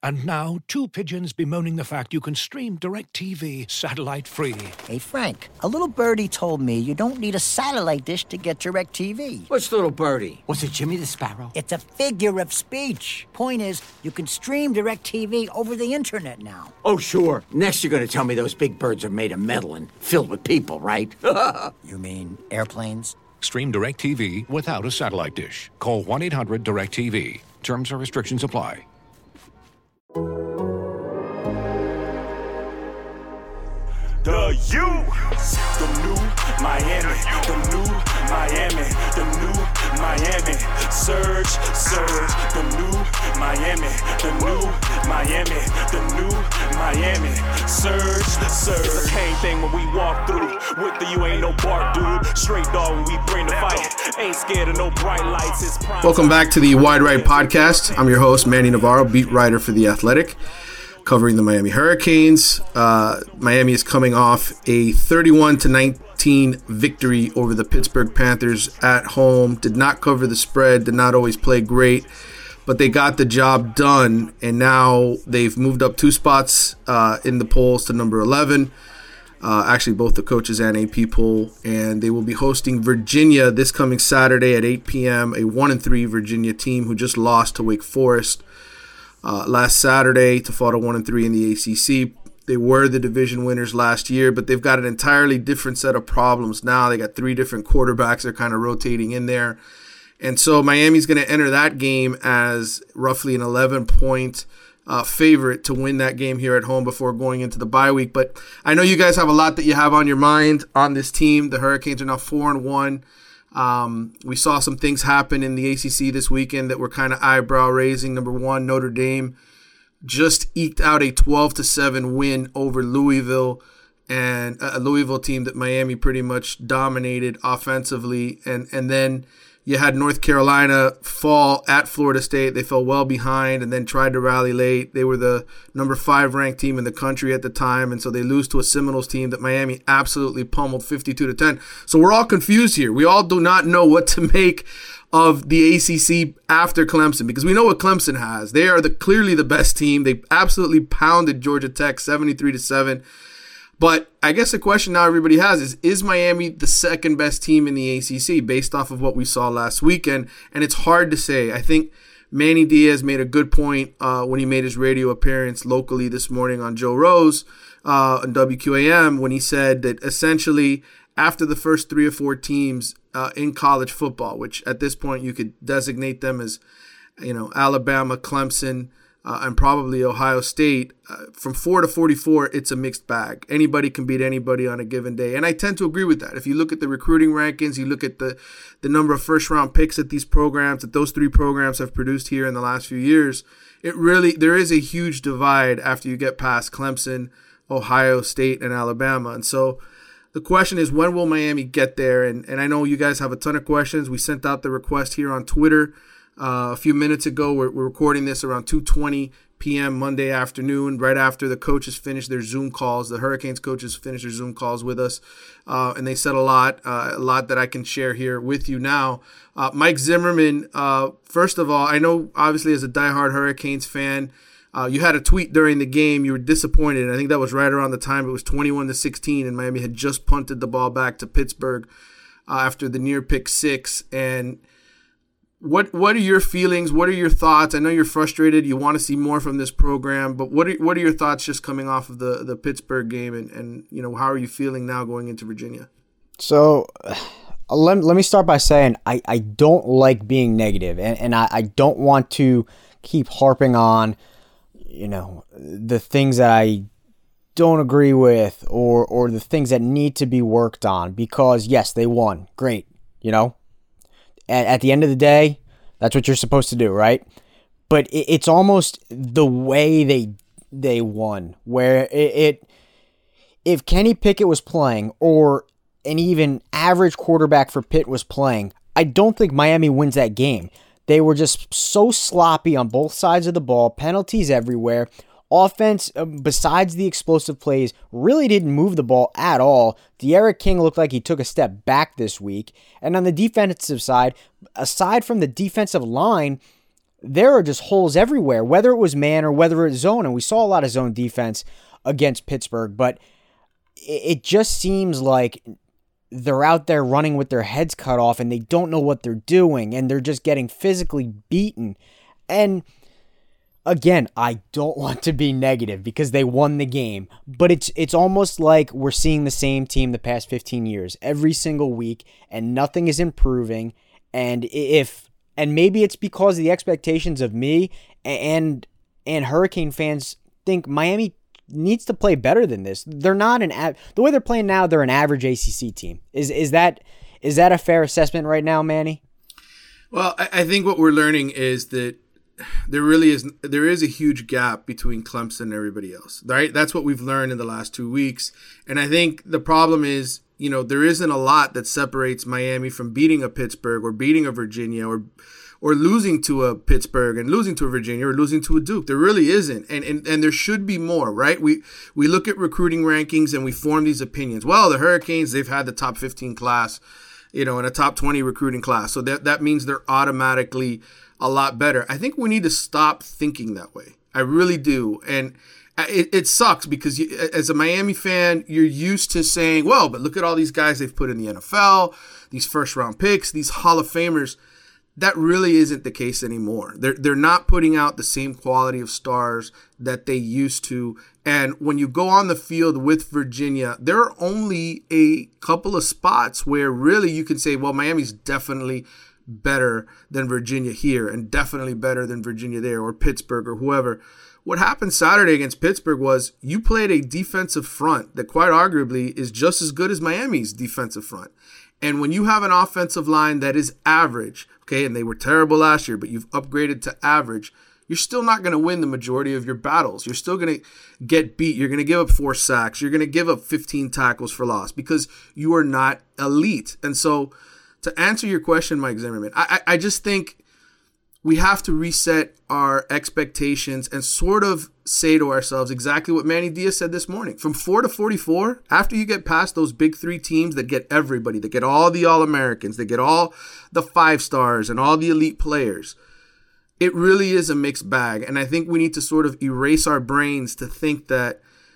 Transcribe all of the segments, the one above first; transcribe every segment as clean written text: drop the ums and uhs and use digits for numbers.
And now, two pigeons bemoaning the fact you can stream DirecTV satellite-free. Hey, Frank, a little birdie told me you don't need a satellite dish to get DirecTV. What's little birdie? Was it Jimmy the Sparrow? It's a figure of speech. Point is, you can stream DirecTV over the internet now. Oh, sure. Next you're going to tell me those big birds are made of metal and filled with people, right? You mean airplanes? Stream DirecTV without a satellite dish. Call 1-800-DirecTV. Terms and restrictions apply. The new Miami, the new Miami, the new Miami, surge, the new Miami, the new Miami, the new Miami, surge. It's the same thing when we walk through. With the you ain't no bark, dude. Straight dog when we bring the fight. Ain't scared of no bright lights. It's prime. Welcome back to the Wide Right Podcast. I'm your host, Manny Navarro, beat writer for The Athletic, covering the Miami Hurricanes. Miami is coming off a 31-19 victory over the Pittsburgh Panthers at home. Did not cover the spread, did not always play great, but they got the job done, and now they've moved up 2 spots in the polls to number 11. Actually, both the coaches and AP poll, and they will be hosting Virginia this coming Saturday at 8 p.m., a 1-3 Virginia team who just lost to Wake Forest last Saturday to fall to 1-3 in the ACC. They were the division winners last year, but they've got an entirely different set of problems now. They got 3 different quarterbacks. They're kind of rotating in there. And so Miami's going to enter that game as roughly an 11-point favorite to win that game here at home before going into the bye week. But I know you guys have a lot that you have on your mind on this team. The Hurricanes are now 4-1. We saw some things happen in the ACC this weekend that were kind of eyebrow raising. Number one, Notre Dame just eked out a 12-7 win over Louisville, and a Louisville team that Miami pretty much dominated offensively. And then you had North Carolina fall at Florida State. They fell well behind and then tried to rally late. They were the number 5 ranked team in the country at the time, and so they lose to a Seminoles team that Miami absolutely pummeled 52-10. So we're all confused here. We all do not know what to make of the ACC after Clemson, because we know what Clemson has. They are clearly the best team. They absolutely pounded Georgia Tech 73-7. But I guess the question now everybody has is Miami the second best team in the ACC based off of what we saw last weekend? And it's hard to say. I think Manny Diaz made a good point when he made his radio appearance locally this morning on Joe Rose on WQAM, when he said that essentially after the first 3 or 4 teams in college football, which at this point you could designate them as, Alabama, Clemson, and probably Ohio State, from 4 to 44, it's a mixed bag. Anybody can beat anybody on a given day. And I tend to agree with that. If you look at the recruiting rankings, you look at the number of first-round picks that these programs, that those 3 programs have produced here in the last few years, there is a huge divide after you get past Clemson, Ohio State, and Alabama. And so the question is, when will Miami get there? And I know you guys have a ton of questions. We sent out the request here on Twitter a few minutes ago. We're recording this around 2:20 p.m. Monday afternoon, right after the coaches finished their Zoom calls. The Hurricanes coaches finished their Zoom calls with us, and they said a lot that I can share here with you now. Mike Zimmerman, first of all, I know obviously as a diehard Hurricanes fan, you had a tweet during the game. You were disappointed. I think that was right around the time it was 21-16, and Miami had just punted the ball back to Pittsburgh after the near pick 6. And What are your feelings? What are your thoughts? I know you're frustrated. You want to see more from this program, but what are your thoughts just coming off of the Pittsburgh game, and how are you feeling now going into Virginia? So let me start by saying I don't like being negative, and I don't want to keep harping on the things that I don't agree with or the things that need to be worked on, because yes, they won. Great. At the end of the day, that's what you're supposed to do, right? But it's almost the way they won, where if Kenny Pickett was playing or an even average quarterback for Pitt was playing, I don't think Miami wins that game. They were just so sloppy on both sides of the ball, penalties everywhere. Offense, besides the explosive plays, really didn't move the ball at all. De'Ara King looked like he took a step back this week. And on the defensive side, aside from the defensive line, there are just holes everywhere, whether it was man or whether it's zone. And we saw a lot of zone defense against Pittsburgh, but it just seems like they're out there running with their heads cut off and they don't know what they're doing and they're just getting physically beaten. And again, I don't want to be negative because they won the game, but it's almost like we're seeing the same team the past 15 years every single week and nothing is improving. And maybe it's because of the expectations of me and Hurricane fans think Miami needs to play better than this. They're not the way they're playing now, they're an average ACC team. Is that a fair assessment right now, Manny? Well, I think what we're learning is that there is a huge gap between Clemson and everybody else, right? That's what we've learned in the last 2 weeks. And I think the problem is, there isn't a lot that separates Miami from beating a Pittsburgh or beating a Virginia or losing to a Pittsburgh and losing to a Virginia or losing to a Duke. There really isn't. And there should be more, right? We look at recruiting rankings and we form these opinions. Well, the Hurricanes, they've had the top 15 class, and a top 20 recruiting class. So that means they're automatically a lot better. I think we need to stop thinking that way. I really do. And it sucks because as a Miami fan, you're used to saying, well, but look at all these guys they've put in the NFL, these first round picks, these Hall of Famers. That really isn't the case anymore. They're not putting out the same quality of stars that they used to. And when you go on the field with Virginia, there are only a couple of spots where really you can say, well, Miami's definitely better than Virginia here and definitely better than Virginia there or Pittsburgh or whoever. What happened Saturday against Pittsburgh was you played a defensive front that quite arguably is just as good as Miami's defensive front. And when you have an offensive line that is average, okay, and they were terrible last year, but you've upgraded to average, you're still not going to win the majority of your battles. You're still going to get beat. You're going to give up 4 sacks. You're going to give up 15 tackles for loss because you are not elite. And so to answer your question, Mike Zimmerman, I just think we have to reset our expectations and sort of say to ourselves exactly what Manny Diaz said this morning. From 4 to 44, after you get past those big 3 teams that get everybody, that get all the All-Americans, that get all the 5-stars and all the elite players, it really is a mixed bag. And I think we need to sort of erase our brains to think that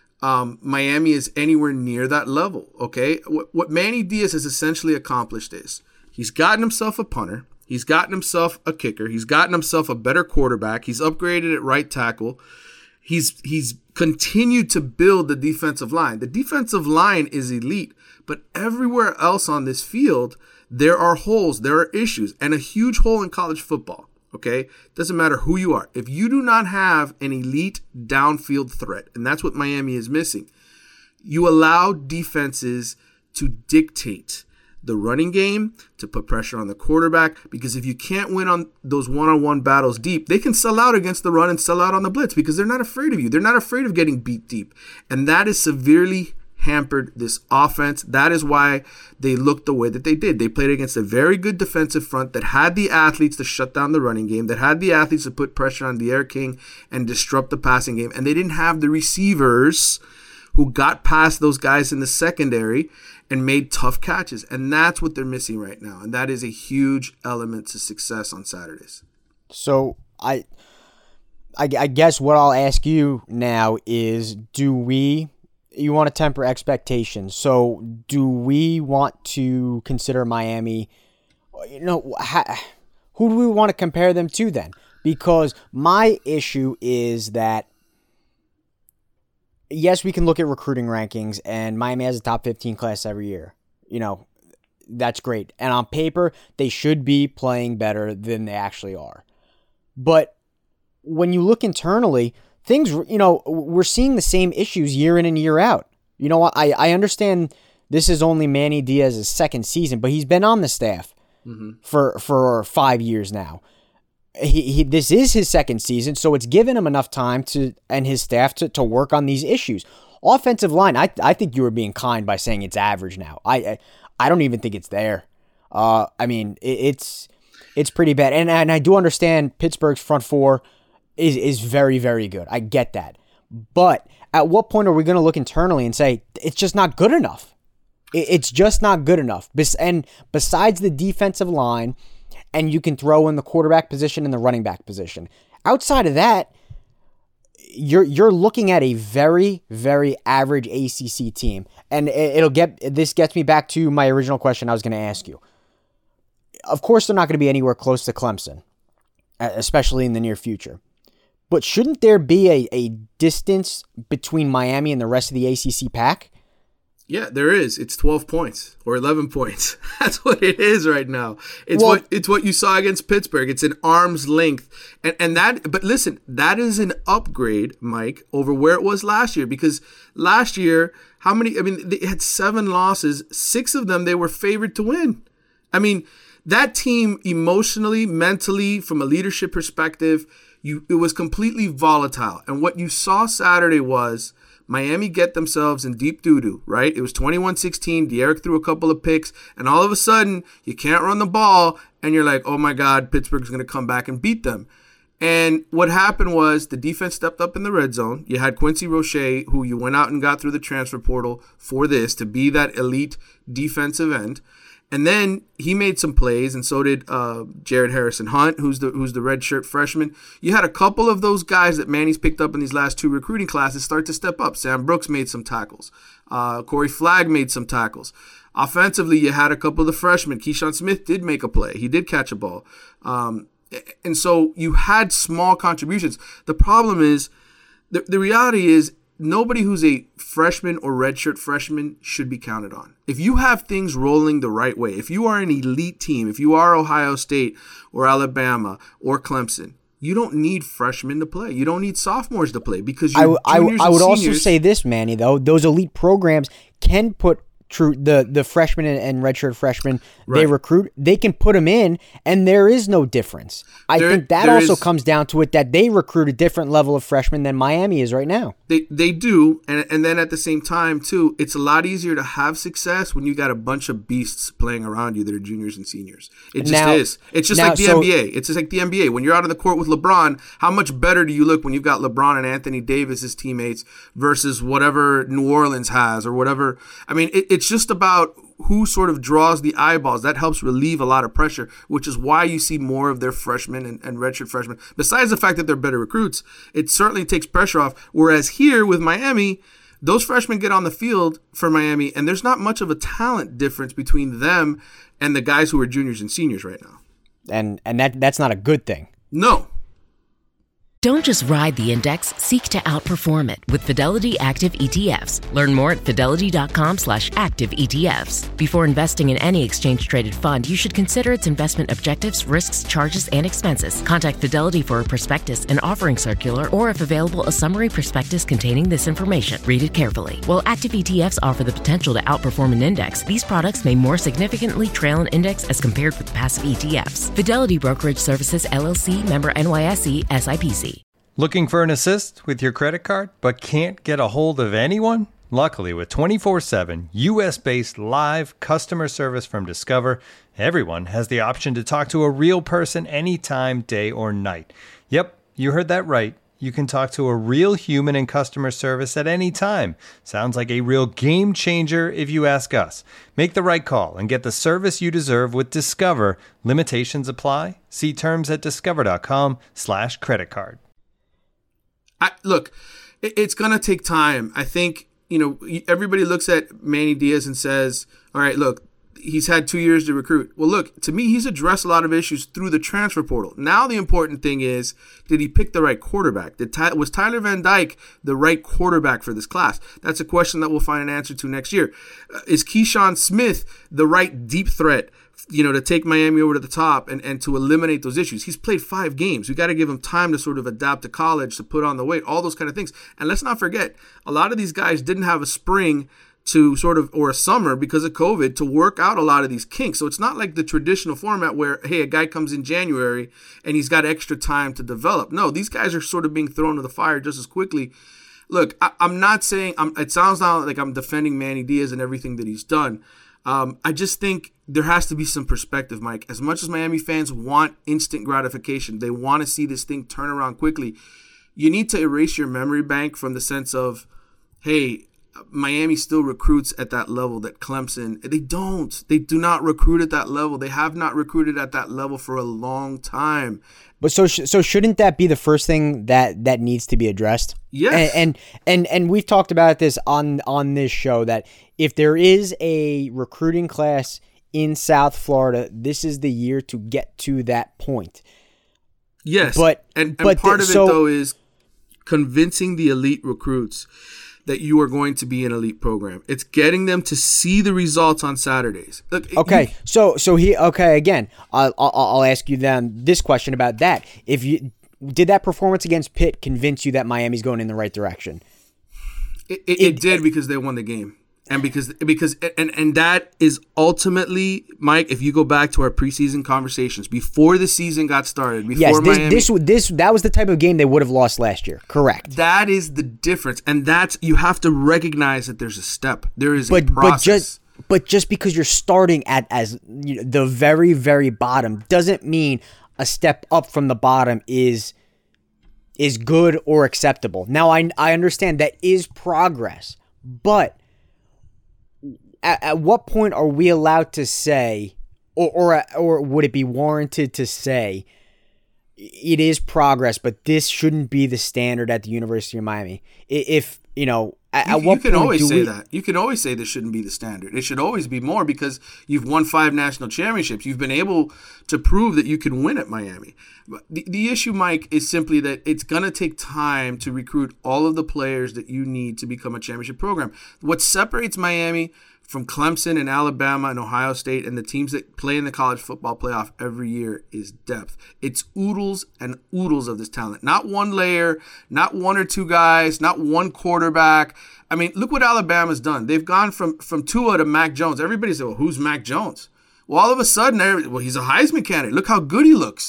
Miami is anywhere near that level, okay? What Manny Diaz has essentially accomplished is he's gotten himself a punter. He's gotten himself a kicker. He's gotten himself a better quarterback. He's upgraded at right tackle. He's continued to build the defensive line. The defensive line is elite, but everywhere else on this field, there are holes, there are issues, and a huge hole in college football, okay? Doesn't matter who you are. If you do not have an elite downfield threat, and that's what Miami is missing, you allow defenses to dictate the running game, to put pressure on the quarterback, because if you can't win on those one-on-one battles deep, they can sell out against the run and sell out on the blitz because they're not afraid of you. They're not afraid of getting beat deep. And that is severely hampered this offense. That is why they looked the way that they did. They played against a very good defensive front that had the athletes to shut down the running game, that had the athletes to put pressure on D'Eriq King and disrupt the passing game. And they didn't have the receivers who got past those guys in the secondary and made tough catches. And that's what they're missing right now. And that is a huge element to success on Saturdays. So I guess what I'll ask you now is, you want to temper expectations. So do we want to consider Miami, who do we want to compare them to then? Because my issue is that, yes, we can look at recruiting rankings, and Miami has a top 15 class every year. That's great. And on paper, they should be playing better than they actually are. But when you look internally, things, we're seeing the same issues year in and year out. You know what? I understand this is only Manny Diaz's second season, but he's been on the staff for 5 years now. This is his second season, so it's given him enough time and his staff to work on these issues. Offensive line, I think you were being kind by saying it's average now. I don't even think it's there. It's pretty bad, and I do understand Pittsburgh's front four is very, very good. I get that, but at what point are we going to look internally and say it's just not good enough? It's just not good enough. And besides the defensive line and you can throw in the quarterback position and the running back position. Outside of that, you're looking at a very, very average ACC team. And this gets me back to my original question I was going to ask you. Of course, they're not going to be anywhere close to Clemson, especially in the near future. But shouldn't there be a distance between Miami and the rest of the ACC pack? Yeah, there is. It's 12 points or 11 points. That's what it is right now. It's what you saw against Pittsburgh. It's an arm's length. But listen, that is an upgrade, Mike, over where it was last year, because last year, they had 7 losses, 6 of them they were favored to win. I mean, that team emotionally, mentally, from a leadership perspective, it was completely volatile. And what you saw Saturday was Miami get themselves in deep doo-doo, right? It was 21-16. De'Eric threw a couple of picks, and all of a sudden, you can't run the ball, and you're like, oh my God, Pittsburgh's going to come back and beat them. And what happened was the defense stepped up in the red zone. You had Quincy Roche, who you went out and got through the transfer portal for this to be that elite defensive end. And then he made some plays, and so did Jared Harrison-Hunt, who's the redshirt freshman. You had a couple of those guys that Manny's picked up in these last 2 recruiting classes start to step up. Sam Brooks made some tackles. Corey Flagg made some tackles. Offensively, you had a couple of the freshmen. Keyshawn Smith did make a play. He did catch a ball. And so you had small contributions. The problem is, the reality is, nobody who's a freshman or redshirt freshman should be counted on. If you have things rolling the right way, if you are an elite team, if you are Ohio State or Alabama or Clemson, you don't need freshmen to play. You don't need sophomores to play because you're juniors I would and also seniors. say this, Manny, though. Those elite programs can put the freshmen and redshirt freshmen they recruit, they can put them in, and there is no difference. I think that also comes down to it that they recruit a different level of freshmen than Miami is right now. They do, and then at the same time, too, it's a lot easier to have success when you got a bunch of beasts playing around you that are juniors and seniors. It just is. It's just like the NBA. It's just like the NBA. When you're out on the court with LeBron, how much better do you look when you've got LeBron and Anthony Davis as teammates versus whatever New Orleans has or whatever? I mean, it's just about who sort of draws the eyeballs. That helps relieve a lot of pressure, which is why you see more of their freshmen and redshirt freshmen. Besides the fact that they're better recruits, it certainly takes pressure off. Whereas here with Miami, those freshmen get on the field for Miami, and there's not much of a talent difference between them and the guys who are juniors and seniors right now. And that's not a good thing. No. Don't just ride the index, seek to outperform it with Fidelity Active ETFs. Learn more at fidelity.com/active ETFs. Before investing in any exchange-traded fund, you should consider its investment objectives, risks, charges, and expenses. Contact Fidelity for a prospectus, an offering circular, or if available, a summary prospectus containing this information. Read it carefully. While active ETFs offer the potential to outperform an index, these products may more significantly trail an index as compared with passive ETFs. Fidelity Brokerage Services, LLC, member NYSE, SIPC. Looking for an assist with your credit card, but can't get a hold of anyone? Luckily, with 24/7 U.S.-based live customer service from Discover, everyone has the option to talk to a real person anytime, day or night. Yep, you heard that right. You can talk to a real human in customer service at any time. Sounds like a real game changer if you ask us. Make the right call and get the service you deserve with Discover. Limitations apply. See terms at discover.com/creditcard. Look, it's going to take time. I think, everybody looks at Manny Diaz and says, all right, look, he's had 2 years to recruit. Well, look, to me, he's addressed a lot of issues through the transfer portal. Now the important thing is, did he pick the right quarterback? Was Tyler Van Dyke the right quarterback for this class? That's a question that we'll find an answer to next year. Is Keyshawn Smith the right deep threat, to take Miami over to the top and to eliminate those issues? He's played 5 games. We got to give him time to sort of adapt to college, to put on the weight, all those kind of things. And let's not forget, a lot of these guys didn't have a spring or a summer because of COVID to work out a lot of these kinks. So it's not like the traditional format where, hey, a guy comes in January and he's got extra time to develop. No, these guys are sort of being thrown to the fire just as quickly. Look, I'm not saying, it sounds now like I'm defending Manny Diaz and everything that he's done. I just think there has to be some perspective, Mike. As much as Miami fans want instant gratification, they want to see this thing turn around quickly, you need to erase your memory bank from the sense of, hey, Miami still recruits at that level that Clemson, they don't. They do not recruit at that level. They have not recruited at that level for a long time. But so shouldn't that be the first thing that needs to be addressed? Yes. And we've talked about this on this show, that if there is a recruiting class in South Florida, this is the year to get to that point. Yes. But part of it, though, is convincing the elite recruits that you are going to be an elite program. It's getting them to see the results on Saturdays. Look, again, I'll ask you then this question about that. Did that performance against Pitt convince you that Miami's going in the right direction? It did, because they won the game. And because that is ultimately, Mike, if you go back to our preseason conversations before the season got started, that was the type of game they would have lost last year. Correct. That is the difference, and you have to recognize that there's a step. There is a process. But just because you're starting as the very, very bottom doesn't mean a step up from the bottom is good or acceptable. Now I understand that is progress, but at what point are we allowed to say, or would it be warranted to say, it is progress, but this shouldn't be the standard at the University of Miami? If at what point you can always say that. You can always say this shouldn't be the standard. It should always be more, because you've won 5 national championships. You've been able to prove that you can win at Miami. But the issue, Mike, is simply that it's going to take time to recruit all of the players that you need to become a championship program. What separates Miami from Clemson and Alabama and Ohio State and the teams that play in the college football playoff every year is depth. It's oodles and oodles of this talent. Not one layer, not one or two guys, not one quarterback. I mean, look what Alabama's done. They've gone from Tua to Mac Jones. Everybody said, well, who's Mac Jones? Well, all of a sudden, he's a Heisman candidate. Look how good he looks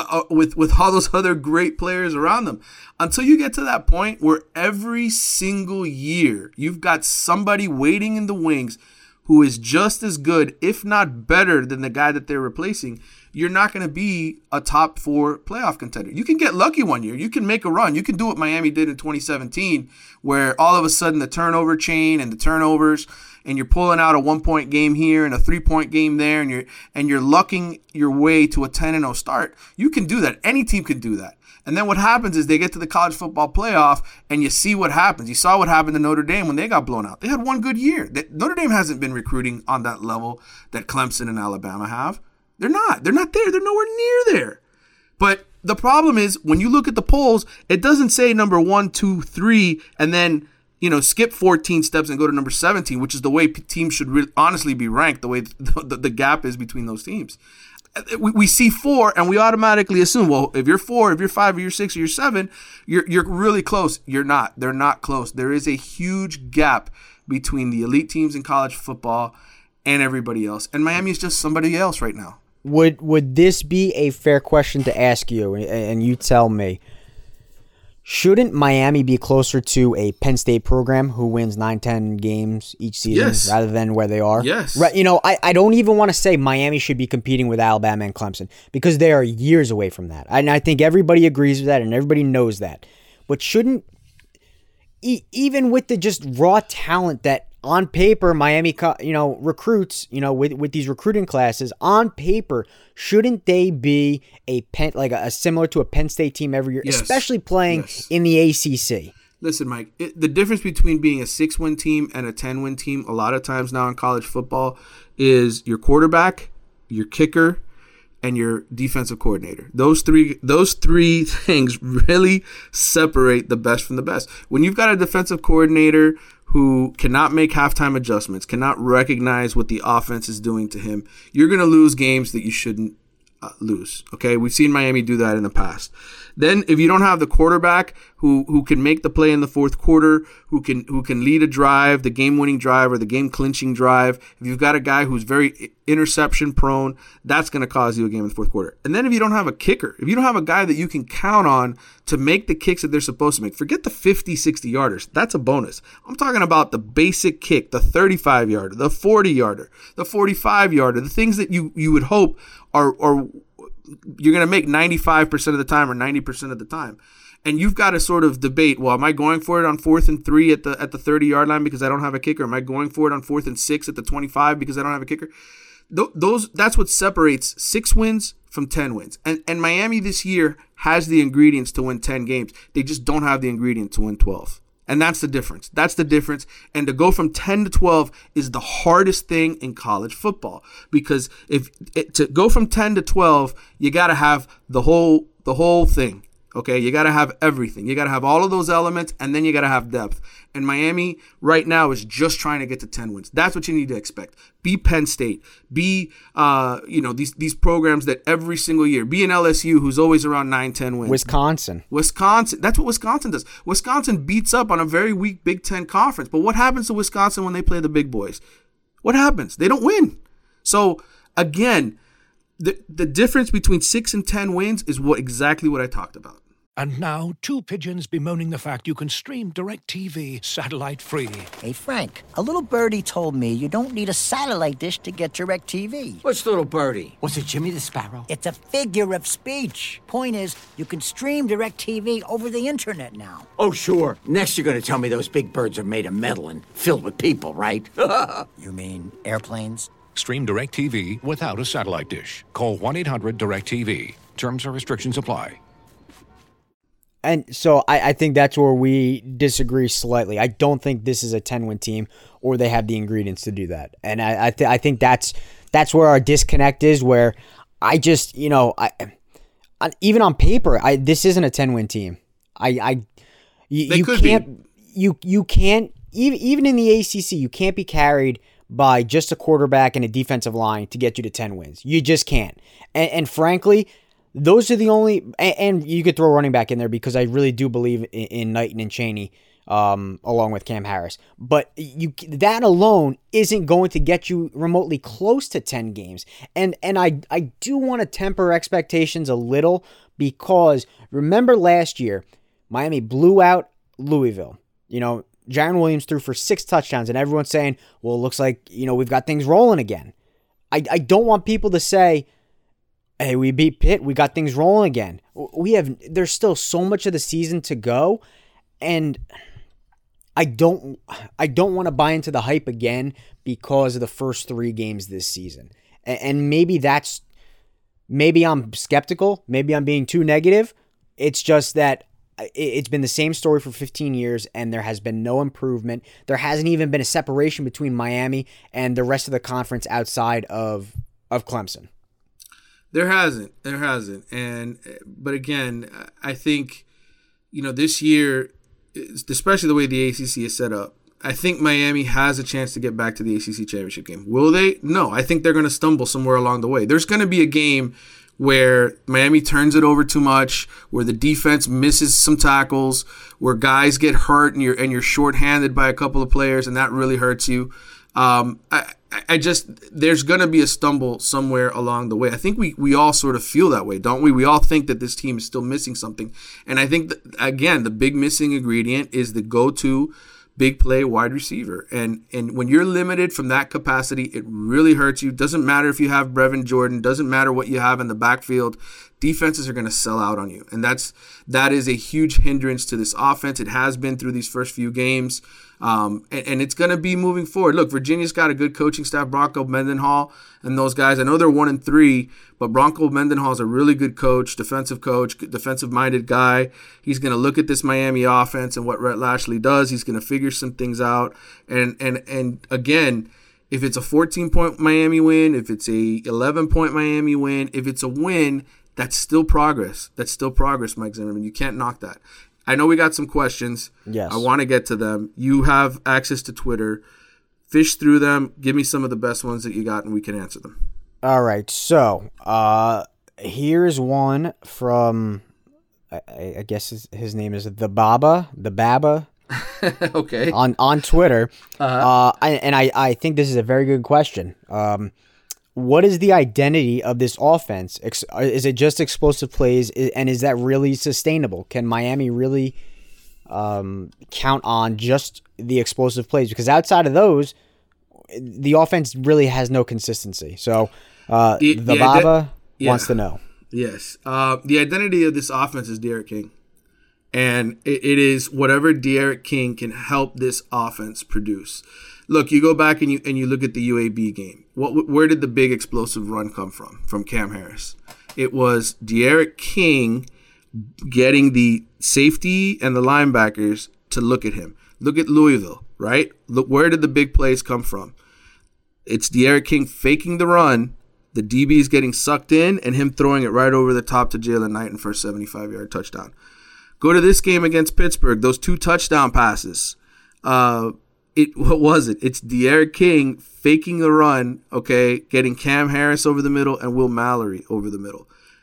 with all those other great players around them. Until you get to that point where every single year you've got somebody waiting in the wings who is just as good, if not better, than the guy that they're replacing, you're not going to be a top 4 playoff contender. You can get lucky one year. You can make a run. You can do what Miami did in 2017, where all of a sudden the turnover chain and the turnovers, and you're pulling out a 1-point game here and a 3-point game there, and you're lucking your way to a 10-0 start. You can do that. Any team can do that. And then what happens is they get to the college football playoff, and you see what happens. You saw what happened to Notre Dame when they got blown out. They had one good year. Notre Dame hasn't been recruiting on that level that Clemson and Alabama have. They're not. They're not there. They're nowhere near there. But the problem is, when you look at the polls, it doesn't say number 1, 2, 3, and then skip 14 steps and go to number 17, which is the way teams should honestly be ranked, the way the gap is between those teams. We see 4, and we automatically assume, well, if you're 4, if you're 5, or you're 6, or you're 7, you're really close. You're not. They're not close. There is a huge gap between the elite teams in college football and everybody else. And Miami is just somebody else right now. Would this be a fair question to ask you, and you tell me? Shouldn't Miami be closer to a Penn State program who wins 9-10 games each season rather than where they are? Yes. Right. I don't even want to say Miami should be competing with Alabama and Clemson, because they are years away from that. And I think everybody agrees with that, and everybody knows that. But shouldn't, even with the just raw talent that on paper Miami recruits, with these recruiting classes, on paper, shouldn't they be a similar to a Penn State team every year, especially playing in the ACC? Listen, Mike, the difference between being a 6-win team and a 10-win team a lot of times now in college football is your quarterback, your kicker, and your defensive coordinator. Those three things really separate the best from the best. When you've got a defensive coordinator who cannot make halftime adjustments, cannot recognize what the offense is doing to him, you're going to lose games that you shouldn't lose. Okay, we've seen Miami do that in the past. Then if you don't have the quarterback who can make the play in the fourth quarter, who can lead a drive, the game-winning drive or the game-clinching drive, if you've got a guy who's very interception-prone, that's going to cause you a game in the fourth quarter. And then if you don't have a kicker, if you don't have a guy that you can count on to make the kicks that they're supposed to make, forget the 50, 60-yarders. That's a bonus. I'm talking about the basic kick, the 35-yarder, the 40-yarder, the 45-yarder, the things that you would hope are you're going to make 95% of the time or 90% of the time. And you've got to sort of debate, well, am I going for it on 4th and 3 at the 30-yard line because I don't have a kicker? Am I going for it on 4th and 6 at the 25 because I don't have a kicker? That's what separates 6 wins from 10 wins. And Miami this year has the ingredients to win 10 games. They just don't have the ingredient to win 12. And that's the difference. That's the difference. And to go from 10 to 12 is the hardest thing in college football, because to go from 10 to 12, you got to have the whole thing. Okay, you got to have everything. You got to have all of those elements, and then you got to have depth. And Miami right now is just trying to get to 10 wins. That's what you need to expect. Be Penn State. Be, these programs that every single year. Be an LSU who's always around 9-10 wins. Wisconsin. That's what Wisconsin does. Wisconsin beats up on a very weak Big Ten conference. But what happens to Wisconsin when they play the big boys? What happens? They don't win. So, again, the difference between 6 and 10 wins is exactly what I talked about. And now, two pigeons bemoaning the fact you can stream DirecTV satellite-free. Hey, Frank, a little birdie told me you don't need a satellite dish to get DirecTV. What's little birdie? Was it Jimmy the Sparrow? It's a figure of speech. Point is, you can stream DirecTV over the internet now. Oh, sure. Next you're going to tell me those big birds are made of metal and filled with people, right? You mean airplanes? Stream DirecTV without a satellite dish. Call 1-800-DirecTV. Terms and restrictions apply. And so I think that's where we disagree slightly. I don't think this is a 10-win team, or they have the ingredients to do that. And I think that's where our disconnect is, where I just, even on paper, this isn't a 10-win team. You can't, even in the ACC, you can't be carried by just a quarterback and a defensive line to get you to 10 wins. You just can't. And frankly, those are the only, and you could throw running back in there because I really do believe in Knighton and Chaney, along with Cam Harris. But that alone isn't going to get you remotely close to 10 games. And I do want to temper expectations a little, because remember last year, Miami blew out Louisville. Jaron Williams threw for 6 touchdowns, and everyone's saying, well, it looks like, we've got things rolling again. I don't want people to say, hey, we beat Pitt, we got things rolling again. There's still so much of the season to go, and I don't want to buy into the hype again because of the first 3 games this season. And maybe I'm skeptical, maybe I'm being too negative. It's just that it's been the same story for 15 years, and there has been no improvement. There hasn't even been a separation between Miami and the rest of the conference outside of Clemson. There hasn't. But again, I think, this year, especially the way the ACC is set up, I think Miami has a chance to get back to the ACC championship game. Will they? No, I think they're going to stumble somewhere along the way. There's going to be a game where Miami turns it over too much, where the defense misses some tackles, where guys get hurt and you're shorthanded by a couple of players, and that really hurts you. There's going to be a stumble somewhere along the way. I think we all sort of feel that way, don't we? We all think that this team is still missing something. And I think, again, the big missing ingredient is the go-to big play wide receiver. And when you're limited from that capacity, it really hurts you. Doesn't matter if you have Brevin Jordan. Doesn't matter what you have in the backfield. Defenses are going to sell out on you. And that is a huge hindrance to this offense. It has been through these first few games. And it's going to be moving forward. Look, Virginia's got a good coaching staff, Bronco Mendenhall and those guys. I know they're 1-3, but Bronco Mendenhall is a really good coach, defensive-minded guy. He's going to look at this Miami offense and what Rhett Lashley does. He's going to figure some things out. And again, if it's a 14-point Miami win, if it's a 11-point Miami win, if it's a win, that's still progress. That's still progress, Mike Zimmerman. You can't knock that. I know we got some questions. Yes. I want to get to them. You have access to Twitter. Fish through them. Give me some of the best ones that you got, and we can answer them. All right. So here's one from, I guess his name is the Baba. Okay. On Twitter. I think this is a very good question. What is the identity of this offense? Is it just explosive plays, and is that really sustainable? Can Miami really count on just the explosive plays? Because outside of those, the offense really has no consistency. So the Baba wants to know. Yes. The identity of this offense is Derek King. And it is whatever D'Eriq King can help this offense produce. Look, you go back and you look at the UAB game. Where did the big explosive run come from? From Cam Harris. It was D'Eriq King getting the safety and the linebackers to look at him. Look at Louisville, right? Look, where did the big plays come from? It's D'Eriq King faking the run, the DBs getting sucked in, and him throwing it right over the top to Jalen Knighton for a 75-yard touchdown. Go to this game against Pittsburgh, those 2 touchdown passes. What was it? It's D'Eriq King faking the run, okay, getting Cam Harris over the middle and Will Mallory over the middle.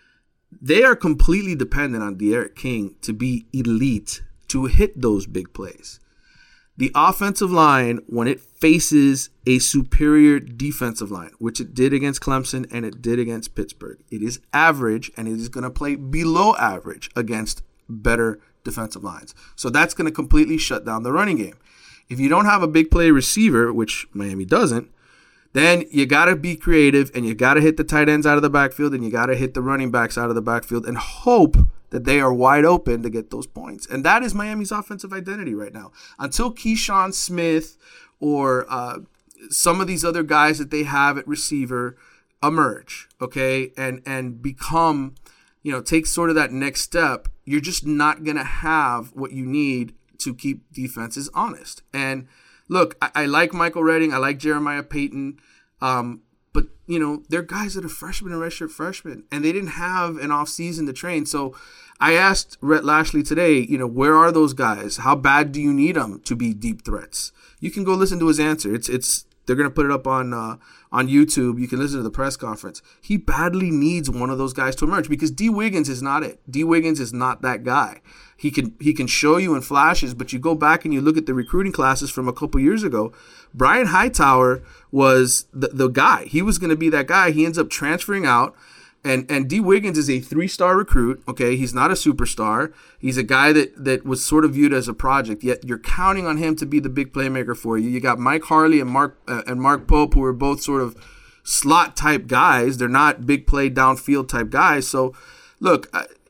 They are completely dependent on D'Eriq King to be elite to hit those big plays. The offensive line, when it faces a superior defensive line, which it did against Clemson and it did against Pittsburgh, it is average and it is going to play below average against better defensive lines. So that's going to completely shut down the running game. If you don't have a big play receiver, which Miami doesn't, then you got to be creative and you got to hit the tight ends out of the backfield and you got to hit the running backs out of the backfield and hope that they are wide open to get those points. And that is Miami's offensive identity right now. Until Keyshawn Smith or some of these other guys that they have at receiver emerge, okay, and become, take sort of that next step, you're just not going to have what you need to keep defenses honest. And look, I like Michael Redding. I like Jeremiah Payton. But, they're guys that are freshmen and redshirt freshmen, and they didn't have an offseason to train. So I asked Rhett Lashley today, where are those guys? How bad do you need them to be deep threats? You can go listen to his answer. They're going to put it up on YouTube. You can listen to the press conference. He badly needs one of those guys to emerge because D. Wiggins is not it. D. Wiggins is not that guy. He can show you in flashes, but you go back and you look at the recruiting classes from a couple years ago. Brian Hightower was the guy. He was going to be that guy. He ends up transferring out. And D. Wiggins is a 3-star recruit, okay? He's not a superstar. He's a guy that was sort of viewed as a project, yet you're counting on him to be the big playmaker for you. You got Mike Harley and Mark Pope, who are both sort of slot-type guys. They're not big play downfield-type guys. So, look,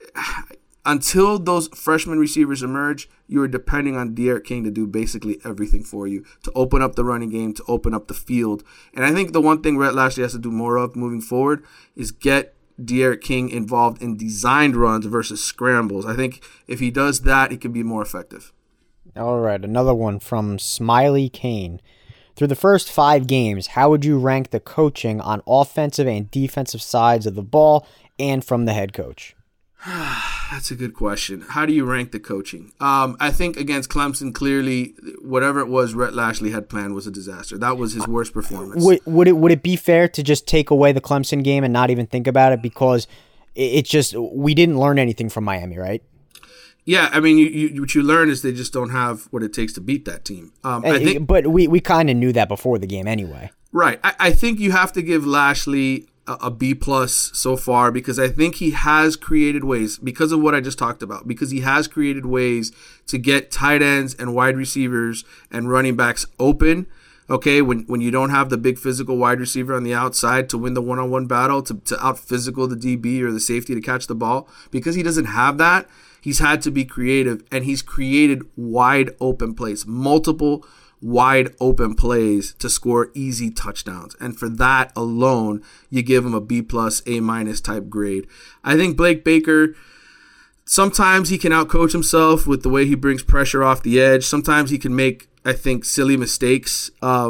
until those freshman receivers emerge, you are depending on D'Eriq King to do basically everything for you, to open up the running game, to open up the field. And I think the one thing Rhett Lashley has to do more of moving forward is get D'Eriq King involved in designed runs versus scrambles. I think if he does that, he can be more effective. All right, another one from Smiley Kane. Through the first 5 games, how would you rank the coaching on offensive and defensive sides of the ball and from the head coach? That's a good question. How do you rank the coaching? I think against Clemson, clearly, whatever it was Rhett Lashley had planned was a disaster. That was his worst performance. Would it be fair to just take away the Clemson game and not even think about it because it's just we didn't learn anything from Miami, right? Yeah, I mean, what you learn is they just don't have what it takes to beat that team. But we kind of knew that before the game anyway. Right. I think you have to give Lashley a B+ so far because I think he has created ways, because of what I just talked about, because he has created ways to get tight ends and wide receivers and running backs open, okay, when you don't have the big physical wide receiver on the outside to win the one-on-one battle, to out-physical the DB or the safety to catch the ball. Because he doesn't have that, he's had to be creative, and he's created wide open plays, multiple wide open plays to score easy touchdowns. And for that alone, you give him a B+, A- type grade. I think Blake Baker, sometimes he can outcoach himself with the way he brings pressure off the edge. Sometimes he can make, I think, silly mistakes,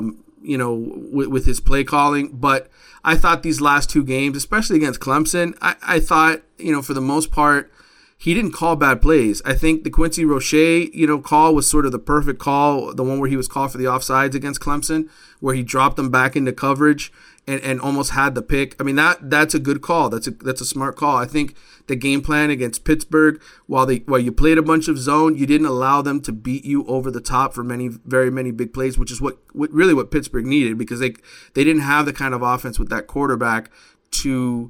with his play calling. But I thought these last 2 games, especially against Clemson, I thought, for the most part, he didn't call bad plays. I think the Quincy Roche, call was sort of the perfect call, the one where he was called for the offsides against Clemson, where he dropped them back into coverage and almost had the pick. I mean, that's a good call. That's a smart call. I think the game plan against Pittsburgh, while you played a bunch of zone, you didn't allow them to beat you over the top for very many big plays, which is what Pittsburgh needed, because they didn't have the kind of offense with that quarterback to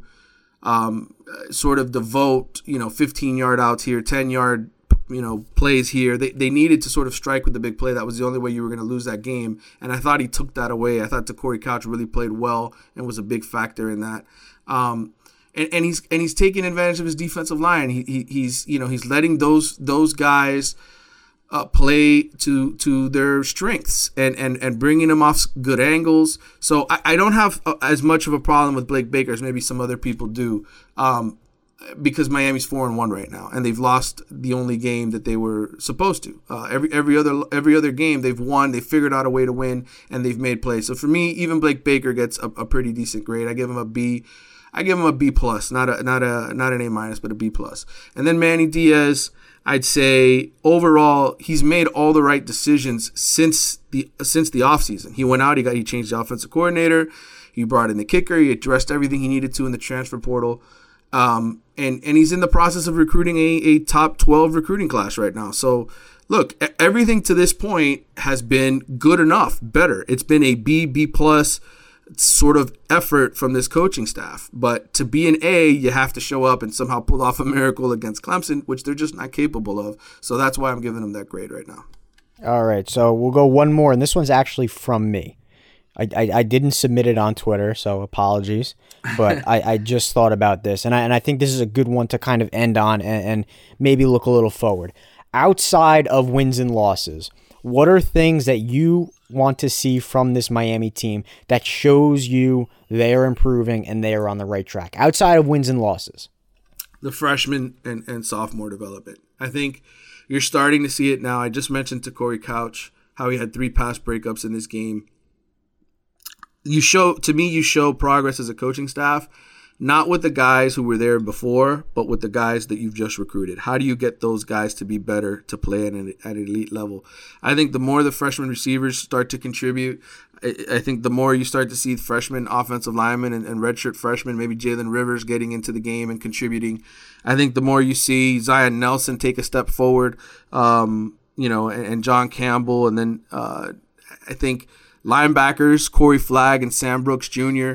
sort of devote, 15-yard outs here, 10-yard, plays here. They needed to sort of strike with the big play. That was the only way you were going to lose that game. And I thought he took that away. I thought Corey Couch really played well and was a big factor in that. and he's taking advantage of his defensive line. He's letting those guys play to their strengths and bringing them off good angles. So I don't have as much of a problem with Blake Baker as maybe some other people do, because Miami's 4-1 right now, and they've lost the only game that they were supposed to. Every other game they've won. They figured out a way to win, and they've made plays. So for me, even Blake Baker gets a pretty decent grade. I give him a B. I give him a B plus, not an A minus, but a B plus. And then Manny Diaz, I'd say overall he's made all the right decisions since the offseason. He went out, he changed the offensive coordinator, he brought in the kicker, he addressed everything he needed to in the transfer portal. And he's in the process of recruiting a top 12 recruiting class right now. So look, everything to this point has been good enough, better. It's been a B plus sort of effort from this coaching staff. But to be an A, you have to show up and somehow pull off a miracle against Clemson, which they're just not capable of. So that's why I'm giving them that grade right now. All right, so we'll go one more, and this one's actually from me. I didn't submit it on Twitter, so apologies. But I just thought about this, and I think this is a good one to kind of end on and maybe look a little forward. Outside of wins and losses, what are things that you want to see from this Miami team that shows you they are improving and they are on the right track outside of wins and losses? The freshman and sophomore development. I think you're starting to see it now. I just mentioned to Corey Couch how he had 3 pass breakups in this game. You show progress as a coaching staff, not with the guys who were there before, but with the guys that you've just recruited. How do you get those guys to be better, to play at an elite level? I think the more the freshman receivers start to contribute, I think the more you start to see freshman offensive linemen and redshirt freshmen, maybe Jalen Rivers getting into the game and contributing. I think the more you see Zion Nelson take a step forward, and John Campbell, and then I think linebackers, Corey Flagg and Sam Brooks Jr.,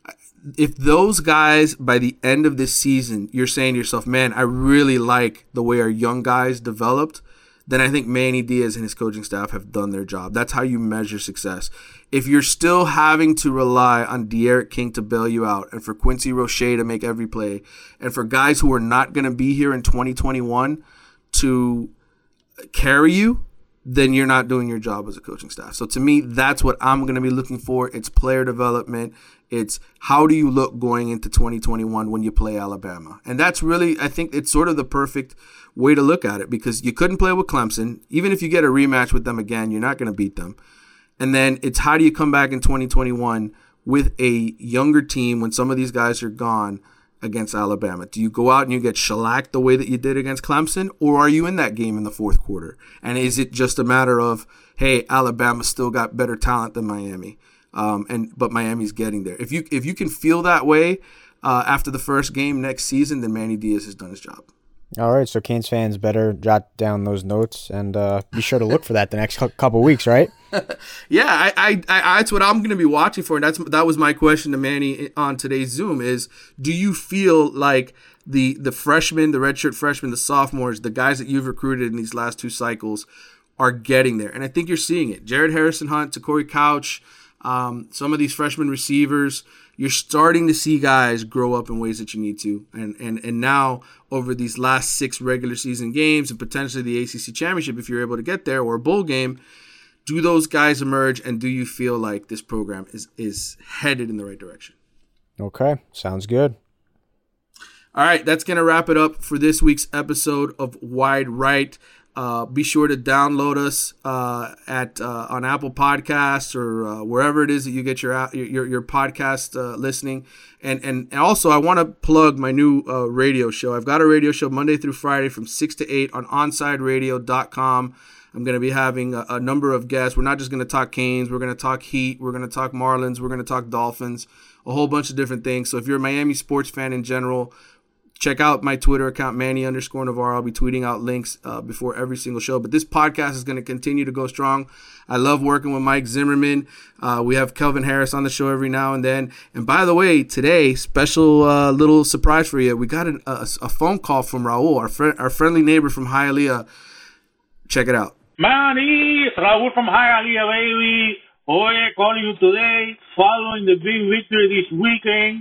if those guys, by the end of this season, you're saying to yourself, man, I really like the way our young guys developed, then I think Manny Diaz and his coaching staff have done their job. That's how you measure success. If you're still having to rely on De'Aaron King to bail you out and for Quincy Roche to make every play and for guys who are not going to be here in 2021 to carry you, then you're not doing your job as a coaching staff. So to me, that's what I'm going to be looking for. It's player development. It's how do you look going into 2021 when you play Alabama? And that's really, I think it's sort of the perfect way to look at it, because you couldn't play with Clemson. Even if you get a rematch with them again, you're not going to beat them. And then it's how do you come back in 2021 with a younger team when some of these guys are gone against Alabama? Do you go out and you get shellacked the way that you did against Clemson, or are you in that game in the fourth quarter? And is it just a matter of, hey, Alabama still got better talent than Miami, but Miami's getting there? If you can feel that way after the first game next season, then Manny Diaz has done his job. All right, so Canes fans better jot down those notes and be sure to look for that the next couple weeks, right? Yeah, I that's what I'm going to be watching for. And that was my question to Manny on today's Zoom is, do you feel like the freshmen, the redshirt freshmen, the sophomores, the guys that you've recruited in these last 2 cycles are getting there? And I think you're seeing it. Jared Harrison Hunt to Corey Couch, some of these freshman receivers, you're starting to see guys grow up in ways that you need to. And now over these last 6 regular season games and potentially the ACC championship, if you're able to get there, or a bowl game, do those guys emerge, and do you feel like this program is headed in the right direction? Okay, sounds good. All right, that's going to wrap it up for this week's episode of Wide Right. Be sure to download us on Apple Podcasts or wherever it is that you get your podcast listening. And also, I want to plug my new radio show. I've got a radio show Monday through Friday from 6 to 8 on OnsideRadio.com. I'm going to be having a number of guests. We're not just going to talk Canes. We're going to talk Heat. We're going to talk Marlins. We're going to talk Dolphins, a whole bunch of different things. So if you're a Miami sports fan in general, check out my Twitter account, Manny_Navarro. I'll be tweeting out links before every single show. But this podcast is going to continue to go strong. I love working with Mike Zimmerman. We have Kelvin Harris on the show every now and then. And by the way, today, special little surprise for you. We got a phone call from Raul, our friendly neighbor from Hialeah. Check it out. Manny, it's Raul from Hialeah, baby. Oye, calling you today, following the big victory this weekend.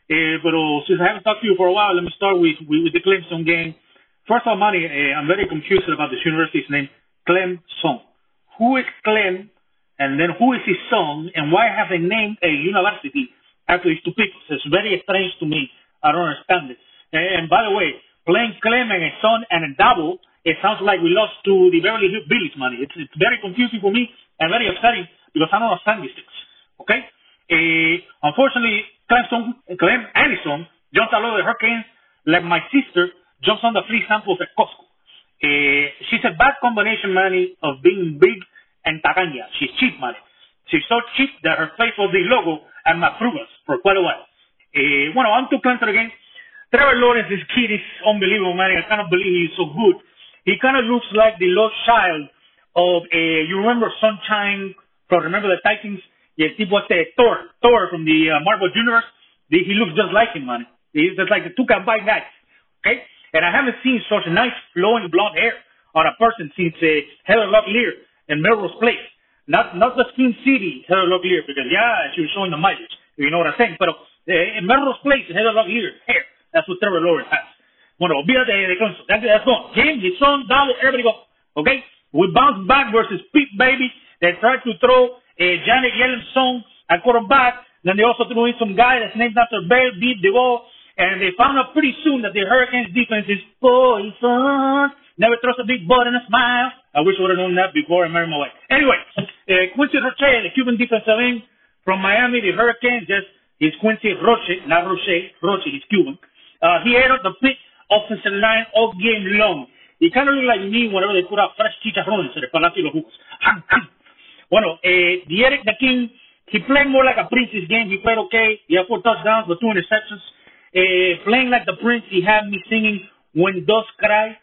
But since I haven't talked to you for a while, let me start with the Clemson game. First of all, Manny, I'm very confused about this university's name, Clemson. Who is Clem, and then who is his son, and why have they named a university after these two people? It's very strange to me. I don't understand it. And by the way, playing Clem and a son and a double, it sounds like we lost to the Beverly Hillbillies, Manny. It's very confusing for me and very upsetting because I don't understand these things. Okay? Unfortunately, Clem and his son jumped out of the Hurricanes like my sister jumps on the free samples at Costco. She's a bad combination, Manny, of being big and tacaña. She's cheap, Manny. She's so cheap that her face was the logo at Macfrugas for quite a while. On to Clemson again. Trevor Lawrence, this kid is unbelievable, Manny. I cannot believe he's so good. He kind of looks like the lost child of, you remember Sunshine from Remember the Titans? Yeah, he was Thor from the Marvel Universe. He looks just like him, Manny. He's just like the two combined guys. Okay? And I haven't seen such nice flowing blonde hair on a person since Heather Locklear in Melrose Place. Not the Spin City Heather Locklear, because she was showing the mileage, if you know what I'm saying. But in Melrose Place, Heather Locklear's hair, that's what Trevor Lawrence has. Bueno, olvídate de Clemson. That's gone. Him, his son, double, everybody go. Okay? We bounce back versus Pete, baby. They tried to throw Janet Yellen's son at quarterback. Then they also threw in some guy that's named after Bell, beat the ball. And they found out pretty soon that the Hurricanes defense is poison. Never throws a big butt and a smile. I wish I would have known that before I married my wife. Anyway, Quincy Roche, the Cuban defensive end from Miami, the Hurricanes, he's Quincy Roche, not Roche. Roche, he's Cuban. He ate up the Pitt offensive line all game long. He kind of looked like me whenever they put out fresh chicharrones in the Palacio de los Jugos. The Eric the King, he played more like a Prince this game. He played okay. He had 4 touchdowns, but 2 interceptions. Playing like the Prince, he had me singing When Doves Cry.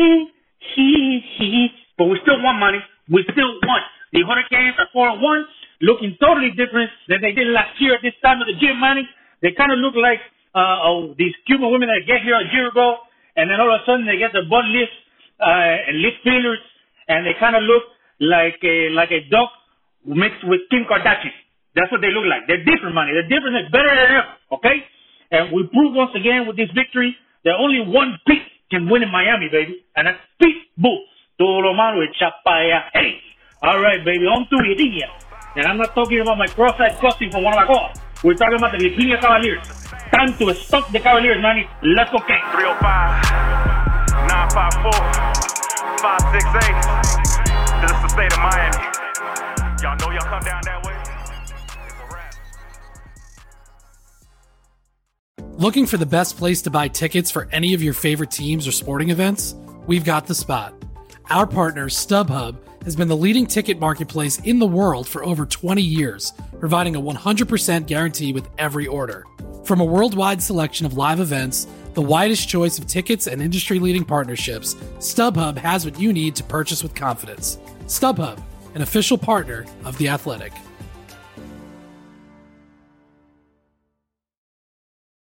But we still won, Manny. We still won. The Hurricanes are 4-1, looking totally different than they did last year at this time of the year, Manny. They kind of look like these Cuban women that get here a year ago, and then all of a sudden they get their butt lifts and lip fillers, and they kind of look like a duck mixed with Kim Kardashian. That's what they look like. They're different, Manny. They're different. They're better than ever, okay? And we prove once again with this victory that only one Pete can win in Miami, baby. And that's Pete Bull. Todo lo malo es chapaya. Hey. All right, baby. On to Virginia. And I'm not talking about my cross-eyed cousin from Guanajuato. We're talking about the Virginia Cavaliers. Time to stop the Cavaliers, Manny. Let's go, King. 305-954-568. This is the state of Miami. Y'all know y'all come down that way. Looking for the best place to buy tickets for any of your favorite teams or sporting events? We've got the spot. Our partner, StubHub, has been the leading ticket marketplace in the world for over 20 years, providing a 100% guarantee with every order. From a worldwide selection of live events, the widest choice of tickets and industry-leading partnerships, StubHub has what you need to purchase with confidence. StubHub, an official partner of The Athletic.